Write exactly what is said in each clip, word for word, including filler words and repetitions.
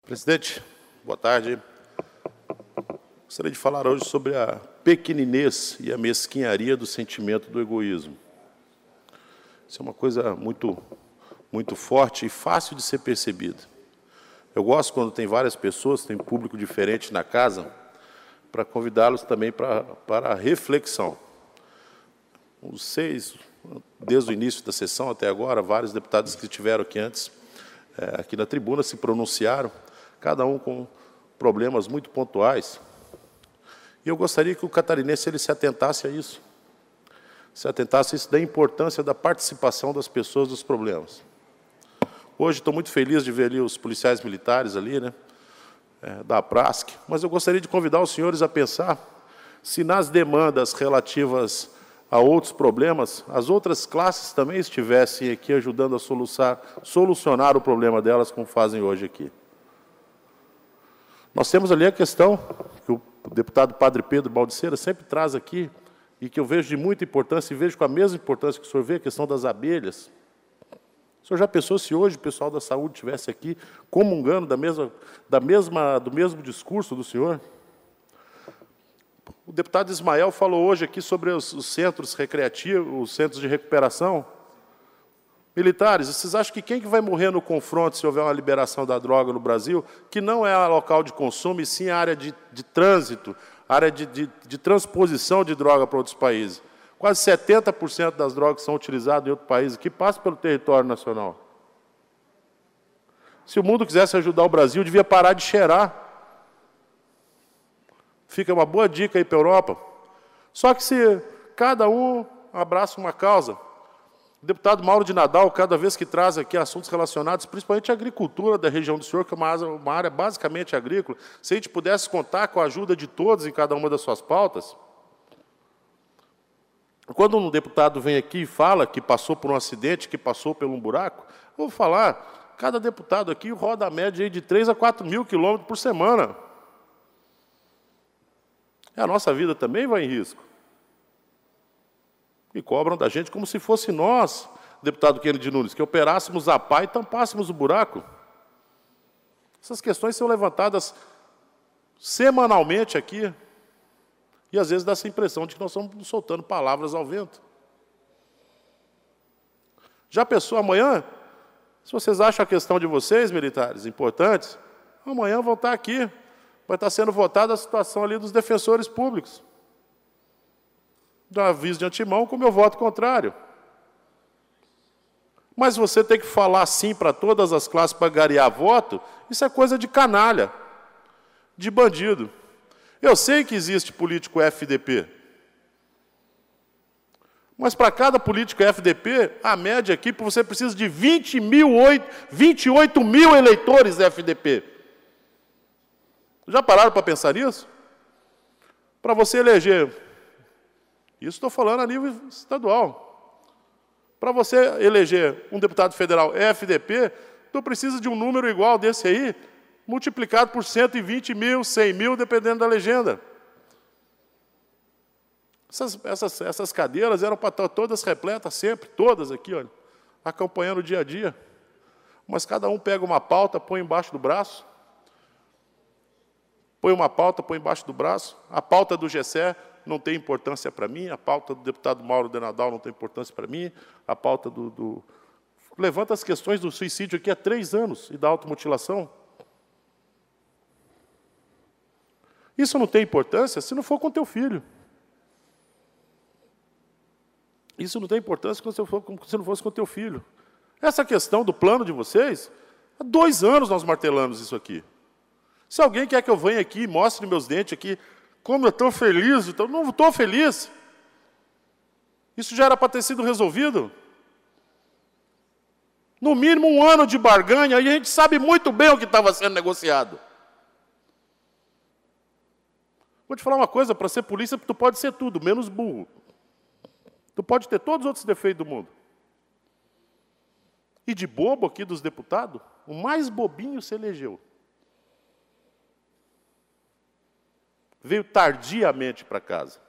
Presidente, boa tarde. Gostaria de falar hoje sobre a pequeninez e a mesquinharia do sentimento do egoísmo. Isso é uma coisa muito, muito forte e fácil de ser percebida. Eu gosto quando tem várias pessoas, tem público diferente na casa, para convidá-los também para, para a reflexão. Os seis, desde o início da sessão até agora, vários deputados que estiveram aqui antes, é, aqui na tribuna, se pronunciaram, cada um com problemas muito pontuais. E eu gostaria que o catarinense ele se atentasse a isso, se atentasse a isso da importância da participação das pessoas dos problemas. Hoje estou muito feliz de ver ali os policiais militares ali, né, é, da APRASC, mas eu gostaria de convidar os senhores a pensar se nas demandas relativas a outros problemas, as outras classes também estivessem aqui ajudando a solucionar, solucionar o problema delas, como fazem hoje aqui. Nós temos ali a questão que o deputado Padre Pedro Baldiceira sempre traz aqui, e que eu vejo de muita importância, e vejo com a mesma importância que o senhor vê, a questão das abelhas. O senhor já pensou se hoje o pessoal da saúde estivesse aqui comungando da mesma, da mesma, do mesmo discurso do senhor? O deputado Ismael falou hoje aqui sobre os, os centros recreativos, os centros de recuperação. Militares, vocês acham que quem que vai morrer no confronto se houver uma liberação da droga no Brasil, que não é a local de consumo, e sim a área de, de trânsito, área de, de, de transposição de droga para outros países? Quase setenta por cento das drogas que são utilizadas em outros países que passam pelo território nacional. Se o mundo quisesse ajudar o Brasil, devia parar de cheirar. Fica uma boa dica aí para a Europa. Só que se cada um abraça uma causa, o deputado Mauro de Nadal, cada vez que traz aqui assuntos relacionados, principalmente à agricultura da região do senhor, que é uma área, uma área basicamente agrícola, se a gente pudesse contar com a ajuda de todos em cada uma das suas pautas. Quando um deputado vem aqui e fala que passou por um acidente, que passou por um buraco, eu vou falar, cada deputado aqui roda a média aí de três a quatro mil quilômetros por semana. E a nossa vida também vai em risco. E cobram da gente como se fosse nós, deputado Kennedy Nunes, que operássemos a pá e tampássemos o buraco. Essas questões são levantadas semanalmente aqui, e às vezes dá essa impressão de que nós estamos soltando palavras ao vento. Já pensou amanhã? Se vocês acham a questão de vocês, militares, importantes, amanhã vão estar aqui. Vai estar sendo votada a situação ali dos defensores públicos. Do aviso de antemão com o meu voto contrário. Mas você tem que falar sim para todas as classes para garear voto, isso é coisa de canalha, de bandido. Eu sei que existe político F D P. Mas para cada político F D P, a média aqui, você precisa de vinte e oito mil eleitores F D P. Já pararam para pensar nisso? Para você eleger, isso estou falando a nível estadual, para você eleger um deputado federal F D P, tu precisa de um número igual desse aí, multiplicado por cento e vinte mil, cem mil, dependendo da legenda. Essas, essas, essas cadeiras eram para estar todas repletas sempre, todas aqui, olha, acompanhando o dia a dia. Mas cada um pega uma pauta, põe embaixo do braço, põe uma pauta, põe embaixo do braço. A pauta do G C E não tem importância para mim, a pauta do deputado Mauro de Nadal não tem importância para mim, a pauta do, do... Levanta as questões do suicídio aqui há três anos e da automutilação. Isso não tem importância se não for com teu filho. Isso não tem importância se não fosse com teu filho. Essa questão do plano de vocês, há dois anos nós martelamos isso aqui. Se alguém quer que eu venha aqui e mostre meus dentes aqui, como eu estou feliz, então não estou feliz. Isso já era para ter sido resolvido. No mínimo um ano de barganha, e a gente sabe muito bem o que estava sendo negociado. Vou te falar uma coisa, para ser polícia, tu pode ser tudo, menos burro. Tu pode ter todos os outros defeitos do mundo. E de bobo aqui dos deputados, o mais bobinho se elegeu. Veio tardiamente para casa.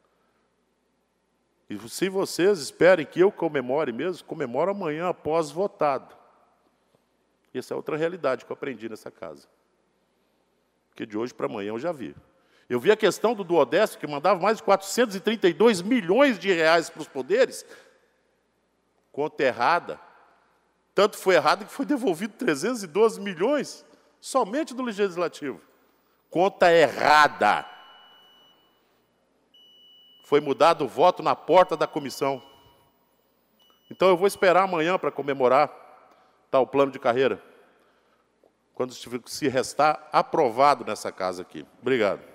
E se vocês esperem que eu comemore mesmo, comemoro amanhã após votado. Essa é outra realidade que eu aprendi nessa casa. porque de hoje para amanhã eu já vi. Eu vi a questão do duodécimo, que mandava mais de quatrocentos e trinta e dois milhões de reais para os poderes, conta errada. Tanto foi errado que foi devolvido trezentos e doze milhões, somente do Legislativo. Conta errada. Foi mudado o voto na porta da comissão. Então eu vou esperar amanhã para comemorar tal plano de carreira, quando se restar aprovado nessa casa aqui. Obrigado.